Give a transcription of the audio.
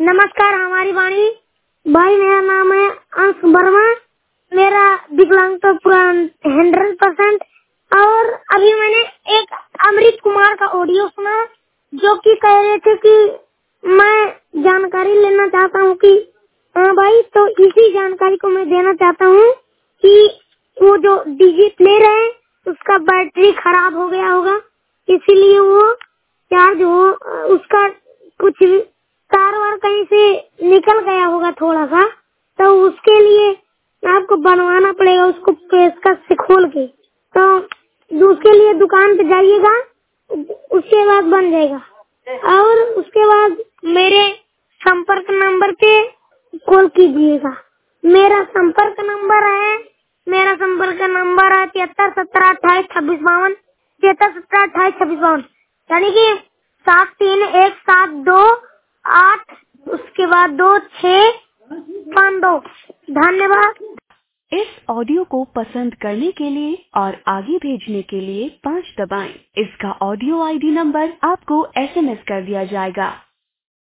नमस्कार हमारी वाणी भाई, मेरा नाम है अंश वर्मा। मेरा विकलांगता पूरा 100%। और अभी मैंने एक अमृत कुमार का ऑडियो सुना जो कि कह रहे थे कि मैं जानकारी लेना चाहता हूँ कि हाँ भाई, तो इसी जानकारी को मैं देना चाहता हूँ कि वो जो डीजे प्लेयर है उसका बैटरी खराब हो गया होगा, इसीलिए वो चार्ज हो उसका कुछ तार वार कहीं से निकल गया होगा थोड़ा सा, तो उसके लिए आपको बनवाना पड़ेगा उसको पेचकस से खोल के। तो उसके लिए दुकान पे जाइएगा, उसके बाद बन जाएगा। और उसके बाद मेरे संपर्क नंबर पे कॉल कीजिएगा। मेरा संपर्क नंबर है 73 17 28 26 52, 73 17 28 26 52, यानी कि 731728, उसके बाद 2652। धन्यवाद। इस ऑडियो को पसंद करने के लिए और आगे भेजने के लिए 5 दबाएं। इसका ऑडियो आईडी नंबर आपको SMS कर दिया जाएगा।